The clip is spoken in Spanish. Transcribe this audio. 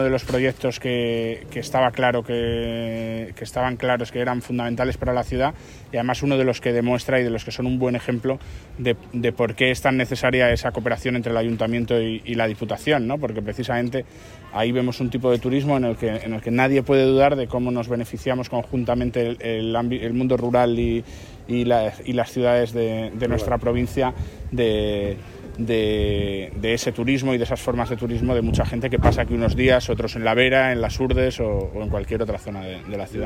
de los proyectos que estaba claro que estaban claros que eran fundamentales para la ciudad, y además uno de los que demuestra y de los que son un buen ejemplo de por qué es tan necesaria esa cooperación entre el Ayuntamiento y la Diputación, ¿no? Porque precisamente ahí vemos un tipo de turismo en el que nadie puede dudar de cómo nos beneficiamos conjuntamente el mundo rural y las ciudades de nuestra provincia de ese turismo y de esas formas de turismo de mucha gente que pasa aquí unos días, otros en La Vera, en Las Urdes o en cualquier otra zona de la ciudad.